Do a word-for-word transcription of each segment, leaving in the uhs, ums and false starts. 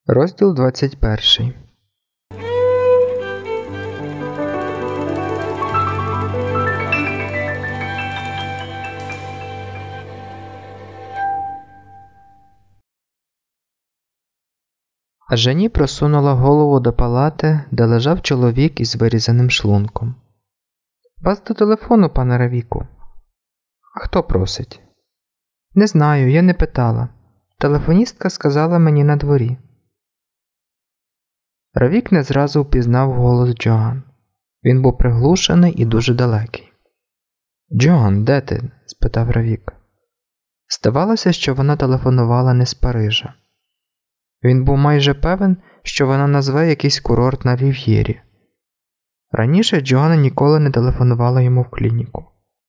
Розділ двадцять перший. Жені просунула голову до палати, де лежав чоловік із вирізаним шлунком. «Вас до телефону, пане Равіку». «А хто просить?» «Не знаю, я не питала. Телефоністка сказала мені на дворі». Равік не зразу впізнав голос Джоан. Він був приглушений і дуже далекий. «Джоан, де ти?» – спитав Равік. Здавалося, що вона телефонувала не з Парижа. Він був майже певен, що вона назве якийсь курорт на Рів'єрі. Раніше Джоанна ніколи не телефонувала йому в клініку.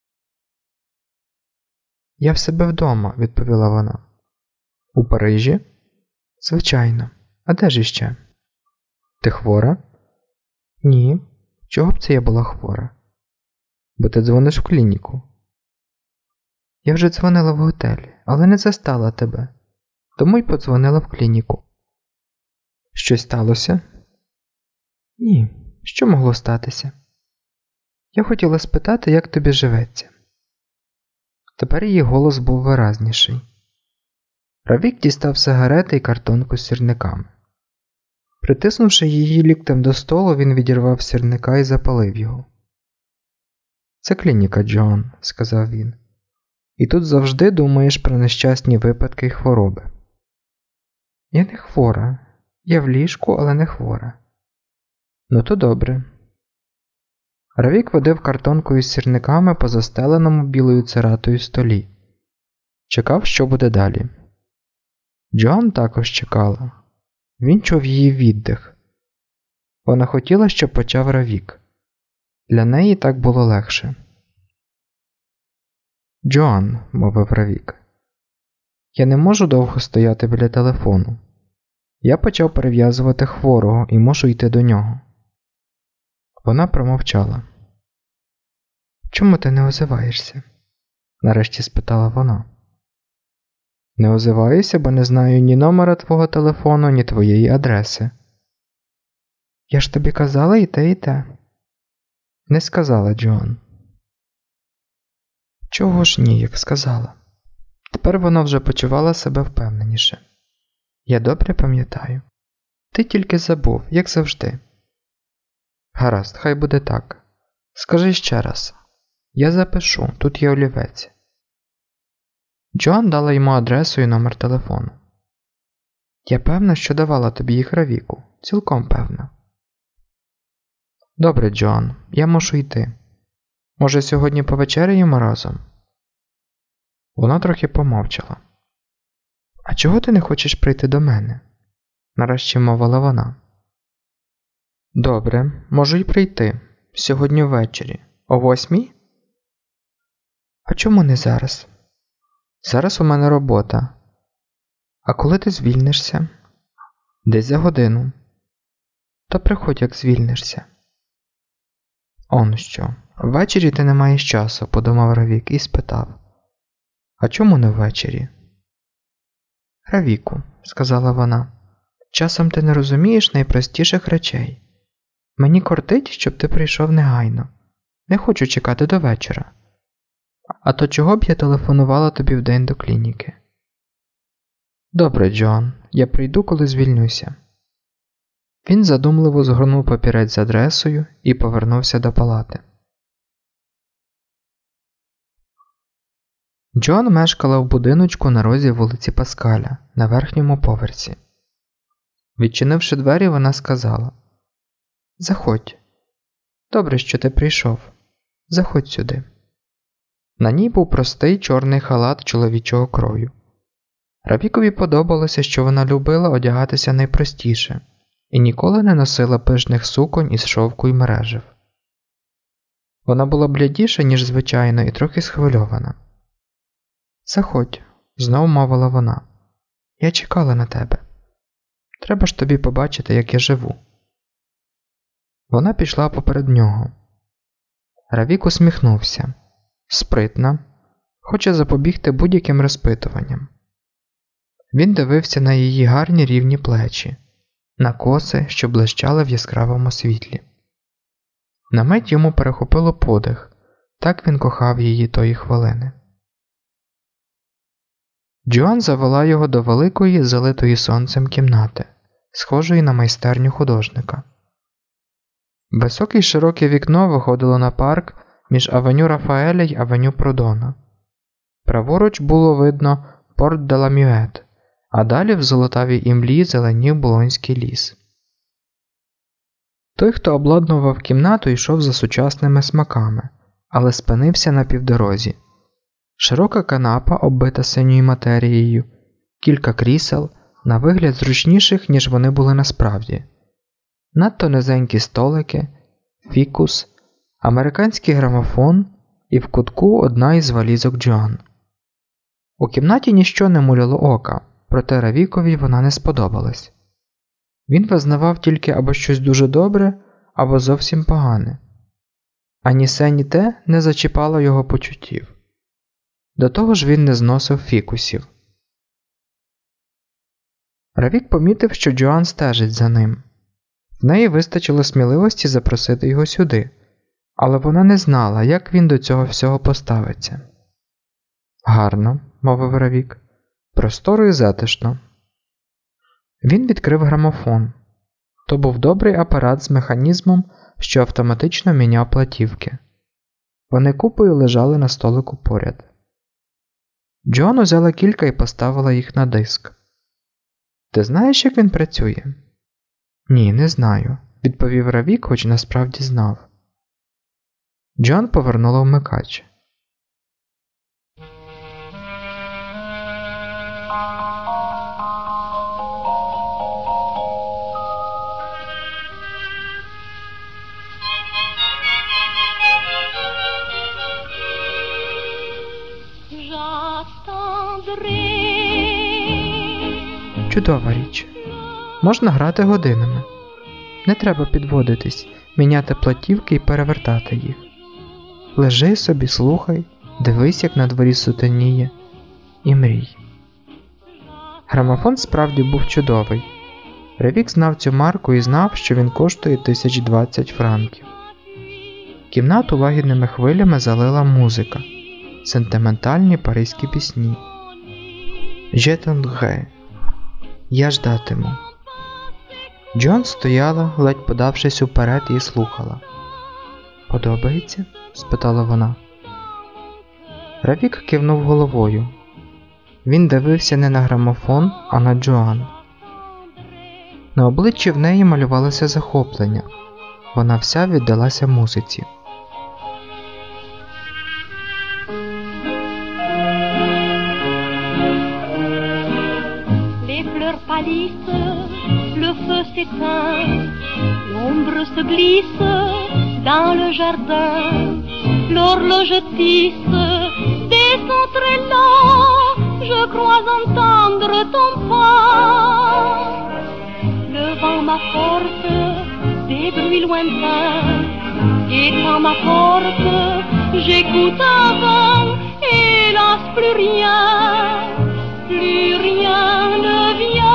«Я в себе вдома», – відповіла вона. «У Парижі?» «Звичайно. А де ж іще?» «Ти хвора?» «Ні. Чого б це я була хвора?» «Бо ти дзвониш в клініку». «Я вже дзвонила в готелі, але не застала тебе. Тому й подзвонила в клініку». «Щось сталося?» «Ні. Що могло статися?» «Я хотіла спитати, як тобі живеться». Тепер її голос був виразніший. Равік дістав сигарети і картонку з сірниками. Притиснувши її ліктем до столу, він відірвав сірника і запалив його. «Це клініка, Джоан», – сказав він. «І тут завжди думаєш про нещасні випадки й хвороби». «Я не хвора. Я в ліжку, але не хвора». «Ну то добре». Равік водив картонкою з сірниками по застеленому білою цератою столі. Чекав, що буде далі. Джоан також чекала. Він чув її віддих. Вона хотіла, щоб почав Равік. Для неї так було легше. «Джоан», – мовив Равік, – «я не можу довго стояти біля телефону. Я почав перев'язувати хворого і мушу йти до нього». Вона промовчала. «Чому ти не озиваєшся?» – нарешті спитала вона. «Не озиваюся, бо не знаю ні номера твого телефону, ні твоєї адреси». «Я ж тобі казала і те, і те». «Не сказала, Джоан». «Чого ж ні, як сказала?» Тепер вона вже почувала себе впевненіше. «Я добре пам'ятаю. Ти тільки забув, як завжди». «Гаразд, хай буде так. Скажи ще раз. Я запишу, тут є олівець». Джоан дала йому адресу і номер телефону. «Я певна, що давала тобі їх Равіку. Цілком певна». «Добре, Джоан, я мушу йти. Може, сьогодні повечеряємо разом?» Вона трохи помовчала. «А чого ти не хочеш прийти до мене?» Нарешті мовила вона. «Добре, можу й прийти. Сьогодні ввечері. О восьмій?» «А чому не зараз?» «Зараз у мене робота». «А коли ти звільнишся?» «Десь за годину». «То приходь, як звільнишся». «Он що, ввечері ти не маєш часу», – подумав Равік і спитав. «А чому не ввечері?» «Равіку», – сказала вона, – «часом ти не розумієш найпростіших речей. Мені кортить, щоб ти прийшов негайно. Не хочу чекати до вечора. А то чого б я телефонувала тобі вдень до клініки?» «Добре, Джоан, я прийду, коли звільнюся». Він задумливо згорнув папірець з адресою і повернувся до палати. Джоан мешкала в будиночку на розі вулиці Паскаля, на верхньому поверсі. Відчинивши двері, вона сказала: «Заходь. Добре, що ти прийшов. Заходь сюди». На ній був простий чорний халат чоловічого крою. Равікові подобалося, що вона любила одягатися найпростіше і ніколи не носила пишних суконь із шовку й мережив. Вона була блядіша, ніж звичайно, і трохи схвильована. «Заходь», – знов мовила вона. «Я чекала на тебе. Треба ж тобі побачити, як я живу». Вона пішла поперед нього. Равік усміхнувся. Спритна, хоче запобігти будь-яким розпитуванням. Він дивився на її гарні рівні плечі, на коси, що блищали в яскравому світлі. На мить йому перехопило подих, так він кохав її тої хвилини. Джоан завела його до великої, залитої сонцем кімнати, схожої на майстерню художника. Високе й широке вікно виходило на парк між авеню Рафаеля й авеню Продона. Праворуч було видно Порт де ла Мюет, а далі в золотавій імлі зеленів Булонський ліс. Той, хто обладнував кімнату, йшов за сучасними смаками, але спинився на півдорозі. Широка канапа, оббита синьою матерією, кілька крісел, на вигляд зручніших, ніж вони були насправді. Надто низенькі столики, фікус, американський грамофон і в кутку одна із валізок Джоан. У кімнаті ніщо не муляло ока, проте Равікові вона не сподобалась. Він визнавав тільки або щось дуже добре, або зовсім погане. Ані се, ні те не зачіпало його почуттів. До того ж він не зносив фікусів. Равік помітив, що Джоан стежить за ним. В неї вистачило сміливості запросити його сюди, але вона не знала, як він до цього всього поставиться. «Гарно», – мовив Равік, – «просторо і затишно». Він відкрив грамофон. То був добрий апарат з механізмом, що автоматично міняв платівки. Вони купою лежали на столику поряд. Джоан узяла кілька і поставила їх на диск. «Ти знаєш, як він працює?» «Ні, не знаю», – відповів Равік, хоч насправді знав. Джоан повернула вмикач. Чудова річ. Можна грати годинами. Не треба підводитись, міняти платівки і перевертати їх. Лежи собі, слухай, дивись, як на дворі сутеніє, і мрій. Грамофон справді був чудовий. Равік знав цю марку і знав, що він коштує тисяч двадцять франків. Кімнату лагідними хвилями залила музика, сентиментальні паризькі пісні. «Je t'attendrai» – «Я ждатиму». Джоан стояла, ледь подавшись уперед, і слухала. «Подобається?» – спитала вона. Равік кивнув головою. Він дивився не на грамофон, а на Джоан. На обличчі в неї малювалося захоплення. Вона вся віддалася музиці. Le feu s'éteint, l'ombre se glisse dans le jardin, l'horloge tisse des sons très lents, je crois entendre ton pas. Le vent m'apporte des bruits lointains, et quand m'apporte, j'écoute avant, hélas plus rien, plus rien ne vient.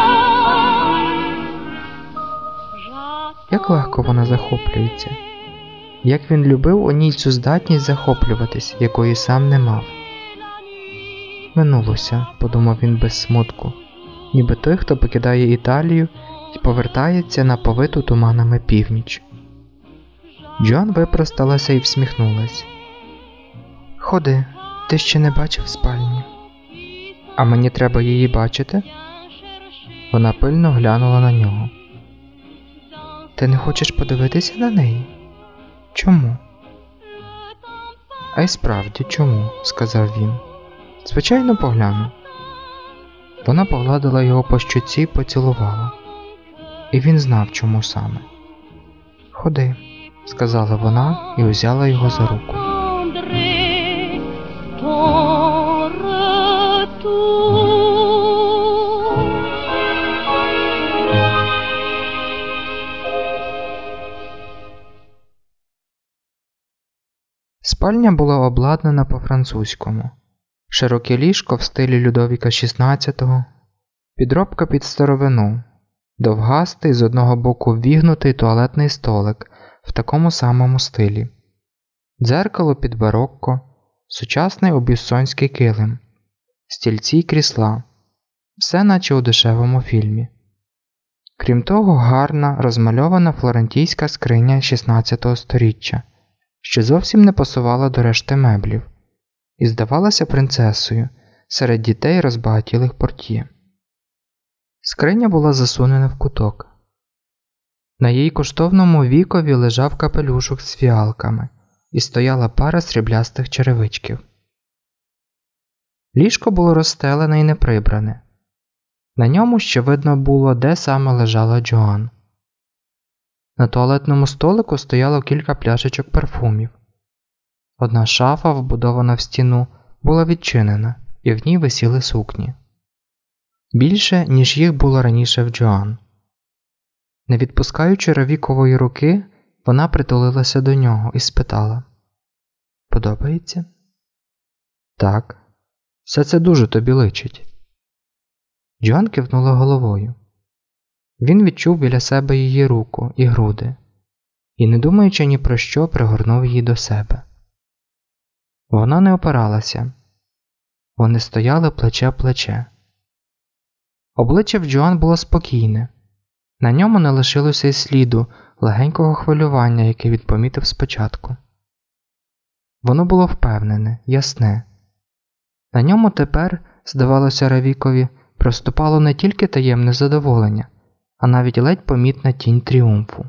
Як легко вона захоплюється. Як він любив у ній цю здатність захоплюватись, якої сам не мав. Минулося, подумав він без смутку, ніби той, хто покидає Італію і повертається на повиту туманами північ. Джоан випросталася і всміхнулась. «Ходи, ти ще не бачив спальні». «А мені треба її бачити?» Вона пильно глянула на нього. «Ти не хочеш подивитися на неї? Чому?» «А й справді, чому?» – сказав він. «Звичайно, погляну». Вона погладила його по щоці і поцілувала. І він знав, чому саме. «Ходи», – сказала вона і узяла його за руку. Спальня була обладнана по-французькому. Широке ліжко в стилі Людовіка шістнадцятого, підробка під старовину, довгастий, з одного боку ввігнутий туалетний столик в такому самому стилі, дзеркало під барокко, сучасний обіссонський килим, стільці й крісла, все наче у дешевому фільмі. Крім того, гарна, розмальована флорентійська скриня шістнадцятого сторіччя, що зовсім не пасувала до решти меблів, і здавалася принцесою серед дітей розбагатілих портьє. Скриня була засунена в куток. На її коштовному вікові лежав капелюшок з фіалками і стояла пара сріблястих черевичків. Ліжко було розстелене і неприбране. На ньому ще видно було, де саме лежала Джоан. На туалетному столику стояло кілька пляшечок парфумів. Одна шафа, вбудована в стіну, була відчинена, і в ній висіли сукні. Більше, ніж їх було раніше в Джоан. Не відпускаючи Равікової руки, вона притулилася до нього і спитала: «Подобається?» «Так. Все це дуже тобі личить». Джоан кивнула головою. Він відчув біля себе її руку і груди, і, не думаючи ні про що, пригорнув її до себе. Вона не опиралася. Вони стояли плече в плече. Обличчя в Джоан було спокійне. На ньому не лишилося й сліду легенького хвилювання, яке він помітив спочатку. Воно було впевнене, ясне. На ньому тепер, здавалося Равікові, проступало не тільки таємне задоволення, а навіть ледь помітна тінь тріумфу.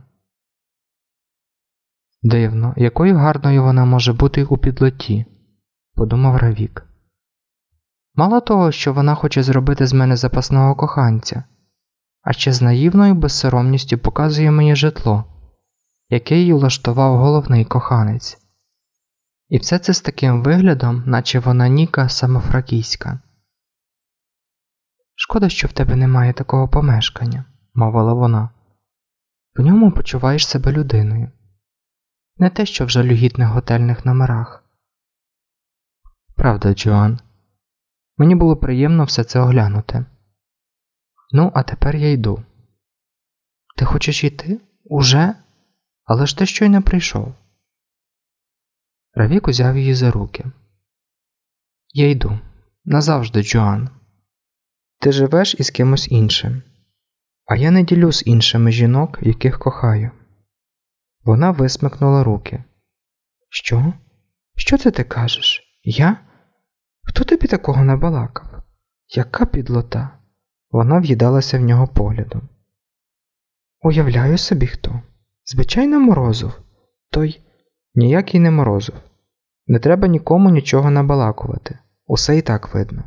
«Дивно, якою гарною вона може бути у підлоті», – подумав Равік. «Мало того, що вона хоче зробити з мене запасного коханця, а ще з наївною безсоромністю показує мені житло, яке їй влаштував головний коханець. І все це з таким виглядом, наче вона Ніка самофракійська». «Шкода, що в тебе немає такого помешкання», – мовила вона. «В ньому почуваєш себе людиною. Не те, що в жалюгідних готельних номерах». «Правда, Джоан. Мені було приємно все це оглянути. Ну, а тепер я йду». «Ти хочеш йти? Уже? Але ж ти щойно прийшов». Равік узяв її за руки. «Я йду. Назавжди, Джоан. Ти живеш із кимось іншим, а я не ділю з іншими жінок, яких кохаю». Вона висмикнула руки. «Що? Що це ти кажеш? Я? Хто тобі такого набалакав? Яка підлота?» Вона в'їдалася в нього поглядом. «Уявляю собі хто. Звичайно, Морозов. Той ніякий не Морозов. Не треба нікому нічого набалакувати. Усе і так видно».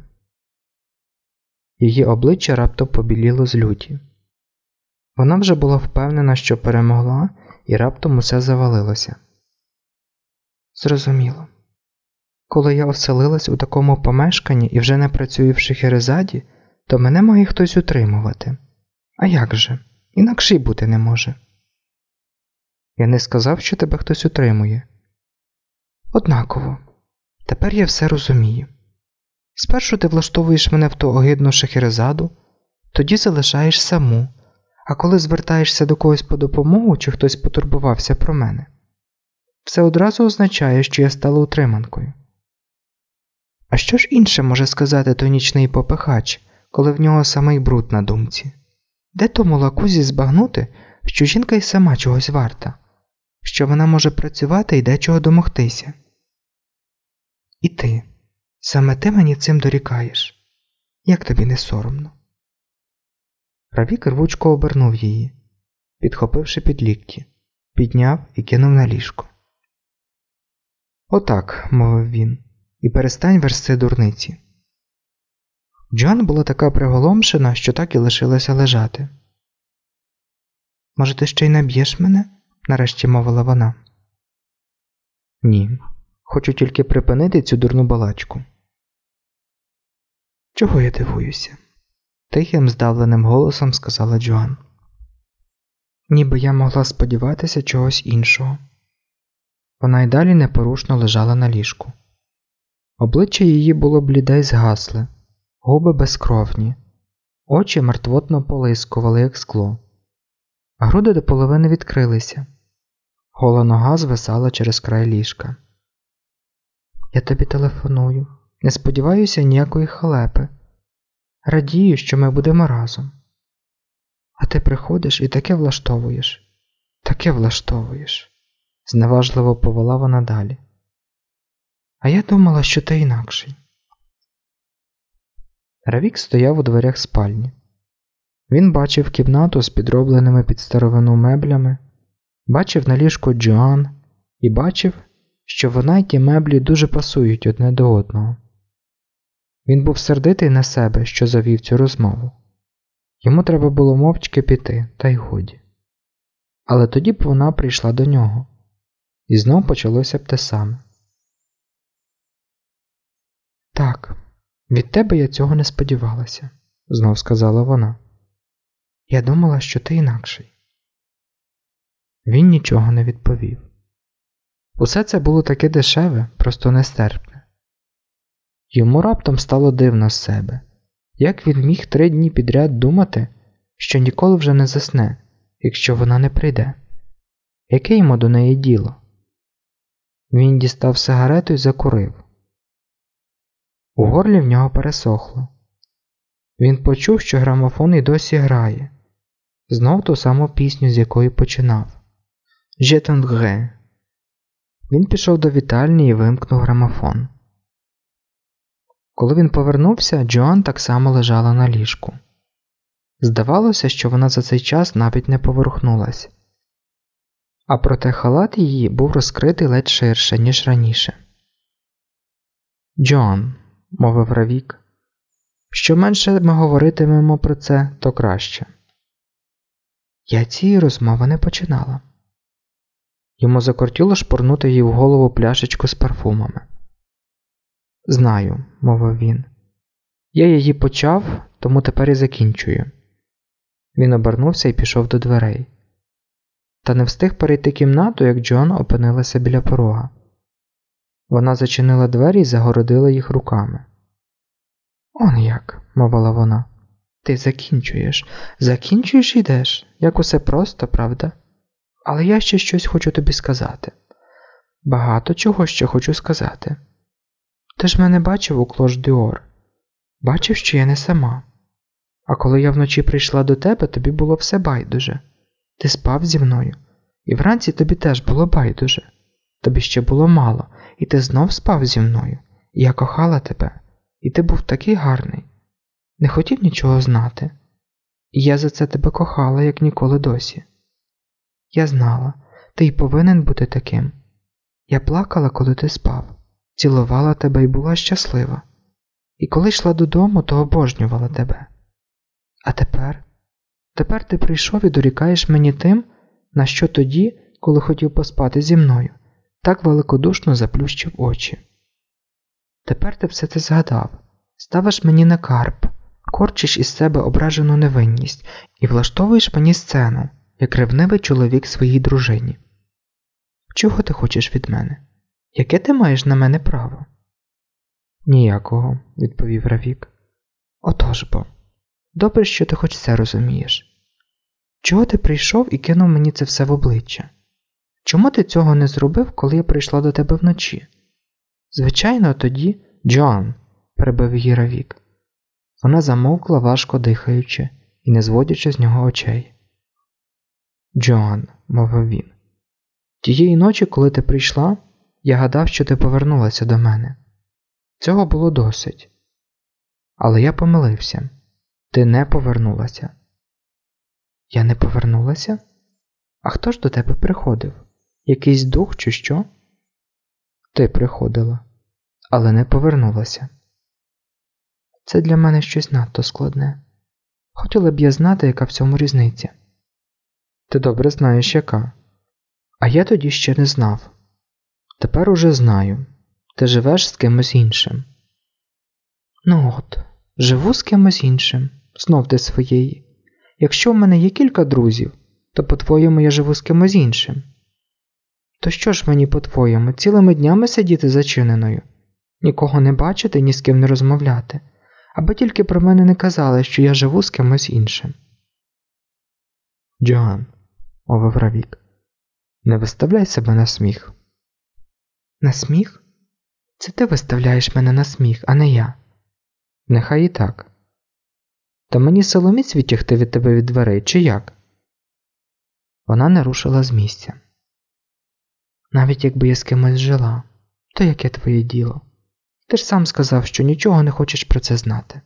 Її обличчя раптом побіліло з люті. Вона вже була впевнена, що перемогла, і раптом усе завалилося. «Зрозуміло. Коли я оселилась у такому помешканні і вже не працюю в Шехерезаді, то мене має хтось утримувати. А як же? Інакше й бути не може». «Я не сказав, що тебе хтось утримує». «Однаково. Тепер я все розумію. Спершу ти влаштовуєш мене в ту огидну Шехерезаду, тоді залишаєш саму, а коли звертаєшся до когось по допомогу, чи хтось потурбувався про мене, це одразу означає, що я стала утриманкою. А що ж інше може сказати той нічний попихач, коли в нього самий бруд на думці? Де тому лакузі збагнути, що жінка й сама чогось варта, що вона може працювати і дечого домогтися? І ти, саме ти мені цим дорікаєш. Як тобі не соромно?» Равік рвучко обернув її, підхопивши під лікті, підняв і кинув на ліжко. «Отак», – мовив він, – «і перестань версти дурниці». Джоан була така приголомшена, що так і лишилася лежати. «Може, ти ще й наб'єш мене?» – нарешті мовила вона. «Ні, хочу тільки припинити цю дурну балачку». «Чого я дивуюся?» – тихим, здавленим голосом сказала Джоан. «Ніби я могла сподіватися чогось іншого». Вона й далі непорушно лежала на ліжку. Обличчя її було бліде й згасле, губи безкровні, Очі мертвотно полискували, як скло. Груди до половини відкрилися. Гола нога звисала через край ліжка. «Я тобі телефоную. Не сподіваюся ніякої халепи. Радію, що ми будемо разом. А ти приходиш і таке влаштовуєш. Таке влаштовуєш», – зневажливо повела вона далі. «А я думала, що ти інакший». Равік стояв у дверях спальні. Він бачив кімнату з підробленими під старовину меблями, бачив на ліжку Джоан і бачив, що вона й ті меблі дуже пасують одне до одного. Він був сердитий на себе, що завів цю розмову. Йому треба було мовчки піти, та й годі. Але тоді б вона прийшла до нього, і знов почалося б те саме. «Так, від тебе я цього не сподівалася», – знов сказала вона. «Я думала, що ти інакший». Він нічого не відповів. Усе це було таке дешеве, просто нестерпне. Йому раптом стало дивно з себе. Як він міг три дні підряд думати, що ніколи вже не засне, якщо вона не прийде? Яке йому до неї діло? Він дістав сигарету і закурив. У горлі в нього пересохло. Він почув, що грамофон і досі грає. Знов ту саму пісню, з якої починав. «Je t'aimerai». Він пішов до вітальні і вимкнув грамофон. Коли він повернувся, Джоан так само лежала на ліжку. Здавалося, що вона за цей час навіть не поворухнулась. А проте халат її був розкритий ледь ширше, ніж раніше. «Джоан», – мовив Равік, – «що менше ми говоритимемо про це, то краще». «Я цієї розмови не починала». Йому закортіло шпурнути їй в голову пляшечку з парфумами. «Знаю», – мовив він. «Я її почав, тому тепер і закінчую». Він обернувся і пішов до дверей. Та не встиг перейти кімнату, як Джоан опинилася біля порога. Вона зачинила двері і загородила їх руками. «Он як», – мовила вона. «Ти закінчуєш. Закінчуєш і йдеш. Як усе просто, правда? Але я ще щось хочу тобі сказати. Багато чого ще хочу сказати. Ти ж мене бачив у Клош-Д'Ор. Бачив, що я не сама. А коли я вночі прийшла до тебе, тобі було все байдуже. Ти спав зі мною. І вранці тобі теж було байдуже. Тобі ще було мало, і ти знов спав зі мною. І я кохала тебе. І ти був такий гарний. Не хотів нічого знати. І я за це тебе кохала, як ніколи досі. Я знала, ти й повинен бути таким. Я плакала, коли ти спав. Цілувала тебе і була щаслива. І коли йшла додому, то обожнювала тебе. А тепер? Тепер ти прийшов і дорікаєш мені тим, на що тоді, коли хотів поспати зі мною, так великодушно заплющив очі. Тепер ти все це згадав, ставиш мені на карп, корчиш із себе ображену невинність і влаштовуєш мені сцену, як ревнивий чоловік своїй дружині. Чого ти хочеш від мене? Яке ти маєш на мене право? Ніякого, відповів Равік. Отож бо, добре, що ти хоч це розумієш. Чого ти прийшов і кинув мені це все в обличчя? Чому ти цього не зробив, коли я прийшла до тебе вночі? Звичайно, тоді, Джоан, перебив її Равік. Вона замовкла, важко дихаючи і не зводячи з нього очей. Джоан, мовив він, тієї ночі, коли ти прийшла, я гадав, що ти повернулася до мене. Цього було досить. Але я помилився. Ти не повернулася. Я не повернулася? А хто ж до тебе приходив? Якийсь дух чи що? Ти приходила, але не повернулася. Це для мене щось надто складне. Хотіла б я знати, яка в цьому різниця. Ти добре знаєш, яка. А я тоді ще не знав. Тепер уже знаю. Ти живеш з кимось іншим. Ну от, живу з кимось іншим. Знов ти своєї. Якщо в мене є кілька друзів, то по-твоєму я живу з кимось іншим. То що ж мені по-твоєму, цілими днями сидіти зачиненою? Нікого не бачити, ні з ким не розмовляти? Аби тільки про мене не казали, що я живу з кимось іншим. Джоан, мовив Равік, не виставляй себе на сміх. На сміх? Це ти виставляєш мене на сміх, а не я. Нехай і так. Та мені силоміць відтягти від тебе від дверей, чи як? Вона не рушила з місця. Навіть якби я з кимось жила, то яке твоє діло? Ти ж сам сказав, що нічого не хочеш про це знати.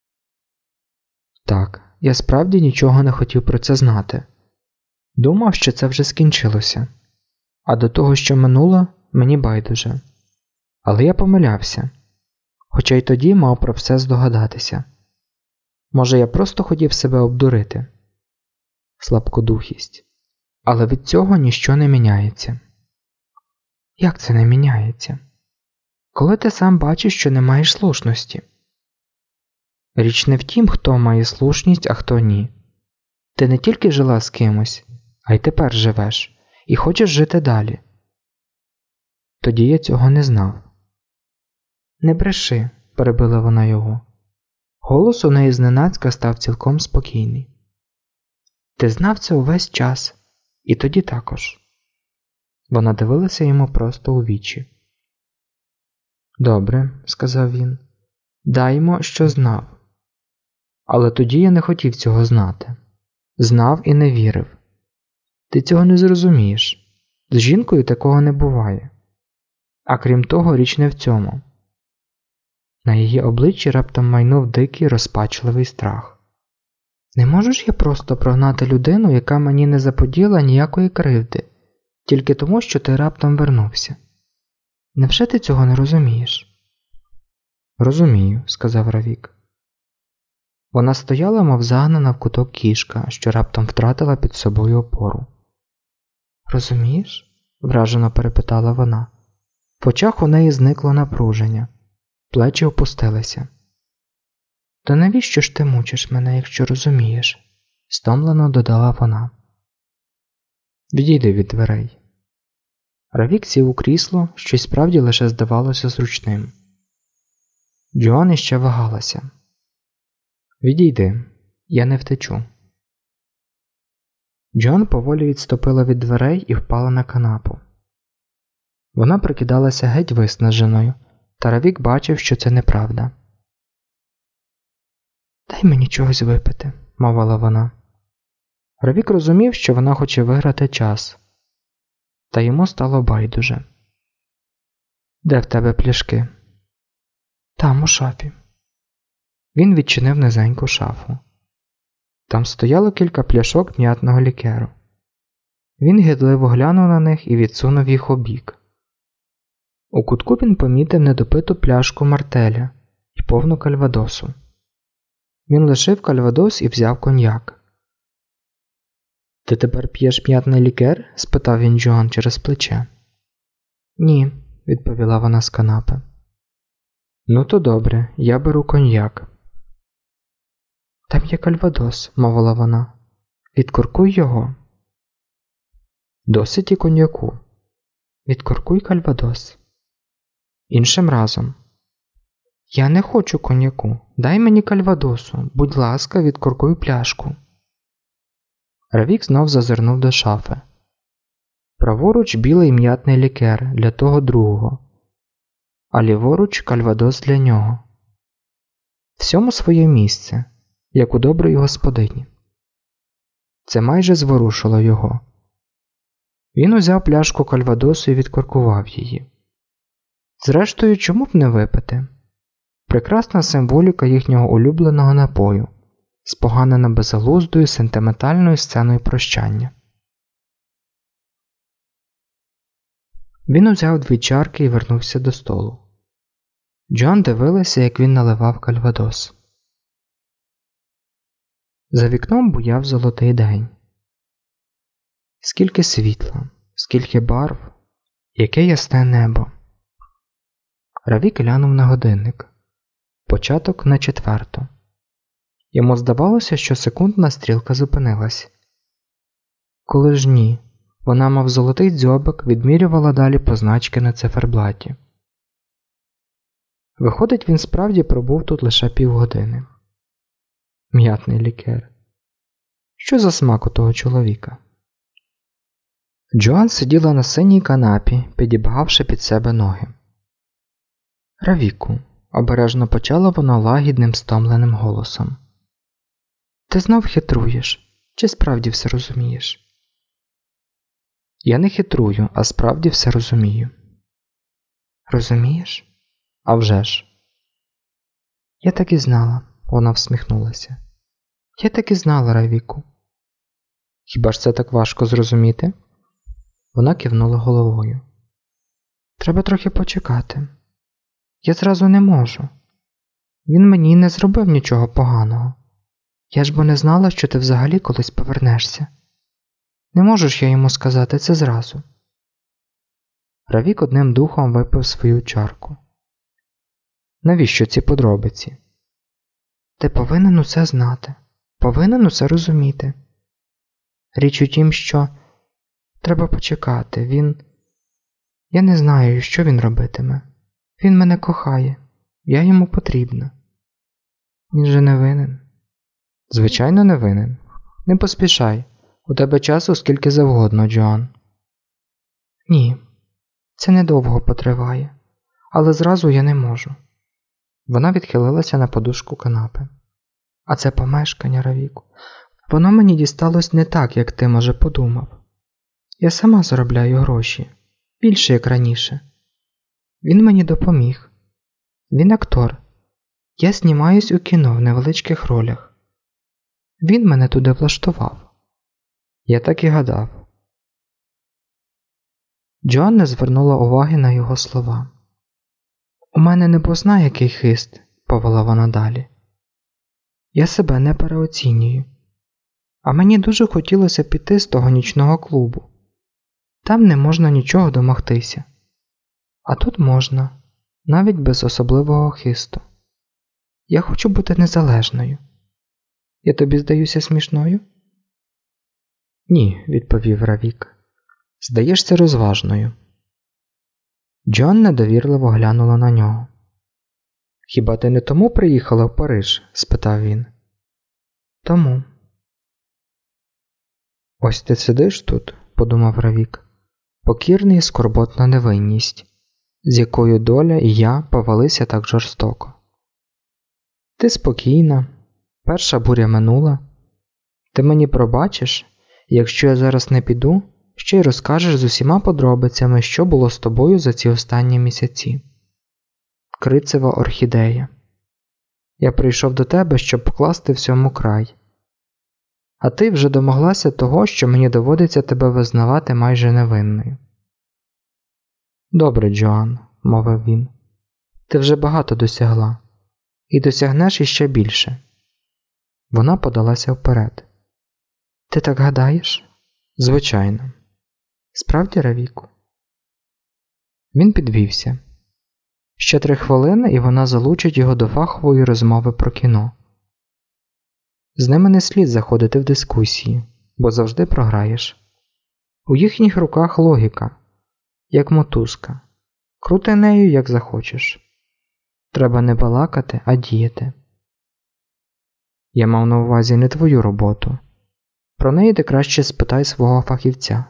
Так, я справді нічого не хотів про це знати. Думав, що це вже скінчилося. А до того, що минуло, мені байдуже. Але я помилявся. Хоча й тоді мав про все здогадатися. Може, я просто хотів себе обдурити. Слабкодухість. Але від цього ніщо не міняється. Як це не міняється? Коли ти сам бачиш, що не маєш слушності. Річ не в тім, хто має слушність, а хто ні. Ти не тільки жила з кимось, а й тепер живеш, і хочеш жити далі. Тоді я цього не знав. Не бреши, перебила вона його. Голос у неї зненацька став цілком спокійний. Ти знав це увесь час, і тоді також. Вона дивилася йому просто у вічі. Добре, сказав він, даймо, що знав. Але тоді я не хотів цього знати. Знав і не вірив. Ти цього не зрозумієш. З жінкою такого не буває. А крім того, річ не в цьому. На її обличчі раптом майнув дикий, розпачливий страх. Не можеш я просто прогнати людину, яка мені не заподіла ніякої кривди, тільки тому, що ти раптом вернувся? Невже ти цього не розумієш? Розумію, сказав Равік. Вона стояла, мов загнана в куток кішка, що раптом втратила під собою опору. Розумієш? вражено перепитала вона. В очах у неї зникло напруження. Плечі опустилися. То навіщо ж ти мучиш мене, якщо розумієш? Стомлено додала вона. Відійди від дверей. Равік сів у крісло, що й справді лише здавалося зручним. Джоан іще вагалася. Відійди, я не втечу. Джоан поволі відступила від дверей і впала на канапу. Вона прикидалася геть виснаженою, та Равік бачив, що це неправда. «Дай мені чогось випити», – мовила вона. Равік розумів, що вона хоче виграти час. Та йому стало байдуже. «Де в тебе пляшки?» «Там, у шафі». Він відчинив низеньку шафу. Там стояло кілька пляшок м'ятного лікеру. Він гидливо глянув на них і відсунув їх убік. У кутку він помітив недопиту пляшку мартеля і повну кальвадосу. Він лишив кальвадос і взяв коньяк. «Ти тепер п'єш м'ятний лікер?» – спитав він Джоан через плече. «Ні», – відповіла вона з канапи. «Ну то добре, я беру коньяк». «Там є кальвадос», – мовила вона. «Відкоркуй його». «Досить і коньяку». «Відкоркуй кальвадос». «Іншим разом». «Я не хочу коньяку. Дай мені кальвадосу. Будь ласка, відкоркуй пляшку». Равік знов зазирнув до шафи. Праворуч білий м'ятний лікер для того другого, а ліворуч кальвадос для нього. Всьому своє місце, як у доброї господині. Це майже зворушило його. Він узяв пляшку кальвадосу і відкоркував її. Зрештою, чому б не випити? Прекрасна символіка їхнього улюбленого напою, споганена безглуздою сентиментальною сценою прощання. Він узяв дві чарки і вернувся до столу. Джоан дивилася, як він наливав кальвадос. За вікном буяв золотий день. Скільки світла, скільки барв, яке ясне небо. Равік глянув на годинник. Початок на четверту. Йому здавалося, що секундна стрілка зупинилась. Коли ж ні, вона, мав золотий дзьобик, відмірювала далі позначки на циферблаті. Виходить, він справді пробув тут лише півгодини. М'ятний лікер. Що за смак у того чоловіка? Джоан сиділа на синій канапі, підібгавши під себе ноги. «Равіку», – обережно почала вона лагідним, стомленим голосом. «Ти знов хитруєш? Чи справді все розумієш?» «Я не хитрую, а справді все розумію». «Розумієш? А вже ж». «Я так і знала», – вона всміхнулася. «Я так і знала, Равіку». «Хіба ж це так важко зрозуміти?» Вона кивнула головою. «Треба трохи почекати. Я зразу не можу. Він мені не зробив нічого поганого. Я ж бо не знала, що ти взагалі колись повернешся. Не можу ж я йому сказати це зразу». Равік одним духом випив свою чарку. «Навіщо ці подробиці?» «Ти повинен усе знати. Повинен усе розуміти. Річ у тім, що треба почекати. Він... Я не знаю, що він робитиме. Він мене кохає. Я йому потрібна. Він же не винен». «Звичайно, не винен. Не поспішай. У тебе часу скільки завгодно, Джоан». «Ні. Це недовго потриває. Але зразу я не можу». Вона відхилилася на подушку канапи. «А це помешкання, Равіку. Воно мені дісталось не так, як ти, може, подумав. Я сама заробляю гроші. Більше, як раніше. Він мені допоміг. Він актор. Я знімаюсь у кіно в невеличких ролях. Він мене туди влаштував». «Я так і гадав». Джоан не звернула уваги на його слова. «У мене не позна який хист», – повела вона далі. «Я себе не переоцінюю. А мені дуже хотілося піти з того нічного клубу. Там не можна нічого домогтися. А тут можна, навіть без особливого хисту. Я хочу бути незалежною. Я тобі здаюся смішною?» «Ні», – відповів Равік. «Здаєшся розважною». Джоан недовірливо глянула на нього. «Хіба ти не тому приїхала в Париж?» – спитав він. «Тому». «Ось ти сидиш тут», – подумав Равік, – «покірний і скорботна невинність, з якою доля і я повелися так жорстоко. Ти спокійна, перша буря минула. Ти мені пробачиш, якщо я зараз не піду, ще й розкажеш з усіма подробицями, що було з тобою за ці останні місяці. Крицева орхідея. Я прийшов до тебе, щоб покласти всьому край. А ти вже домоглася того, що мені доводиться тебе визнавати майже невинною». «Добре, Джоан», – мовив він, – «ти вже багато досягла. І досягнеш іще більше». Вона подалася вперед. «Ти так гадаєш?» «Звичайно». «Справді, Равіку?» Він підвівся. Ще три хвилини, і вона залучить його до фахової розмови про кіно. З ними не слід заходити в дискусії, бо завжди програєш. У їхніх руках логіка, як мотузка. Крути нею, як захочеш. Треба не балакати, а діяти. Я мав на увазі не твою роботу. Про неї ти краще спитай свого фахівця».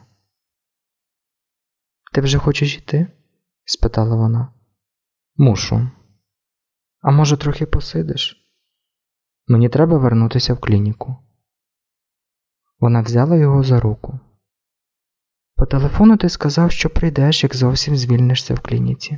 «Ти вже хочеш йти?» – спитала вона. «Мушу». «А може, трохи посидиш?» «Мені треба вернутися в клініку». Вона взяла його за руку. «По телефону ти сказав, що прийдеш, як зовсім звільнишся в клініці».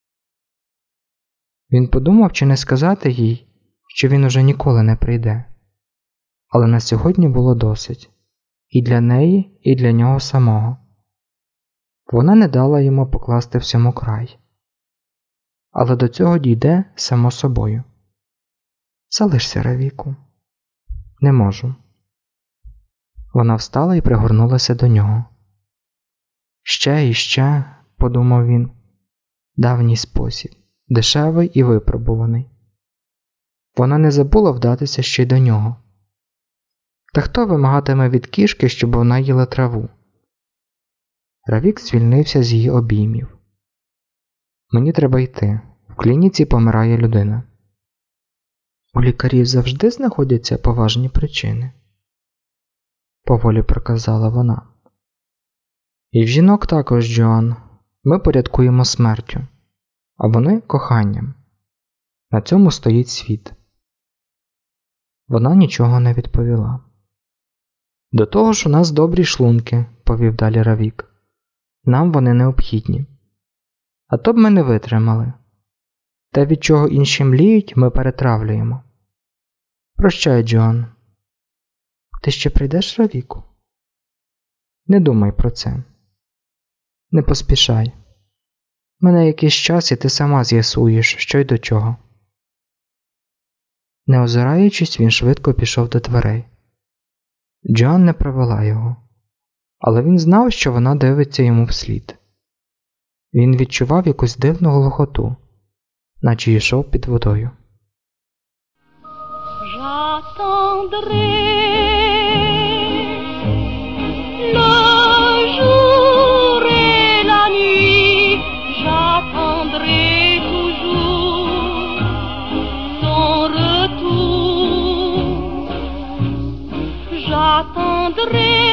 Він подумав, чи не сказати їй, що він уже ніколи не прийде. Але на сьогодні було досить. І для неї, і для нього самого. Вона не дала йому покласти всьому край. Але до цього дійде само собою. «Залишся, Равіку». «Не можу». Вона встала і пригорнулася до нього. «Ще і ще», – подумав він, – давній спосіб, дешевий і випробуваний. Вона не забула вдатися ще й до нього. Та хто вимагатиме від кішки, щоб вона їла траву? Равік звільнився з її обіймів. «Мені треба йти», – клініці помирає людина. У лікарів завжди знаходяться поважні причини, поволі проказала вона. І в жінок також, Джоан. Ми порядкуємо смертю, а вони – коханням. На цьому стоїть світ. Вона нічого не відповіла. До того ж у нас добрі шлунки, повів далі Равік. Нам вони необхідні. А то б ми не витримали. Те, від чого інші мліють, ми перетравлюємо. Прощай, Джоан. Ти ще прийдеш, Равіку? Не думай про це. Не поспішай. Мене якийсь час і ти сама з'ясуєш, що й до чого. Не озираючись, він швидко пішов до дверей. Джоан не провела його, але він знав, що вона дивиться йому вслід. Він відчував якусь дивну глухоту, наче йшов під водою. J'attendrai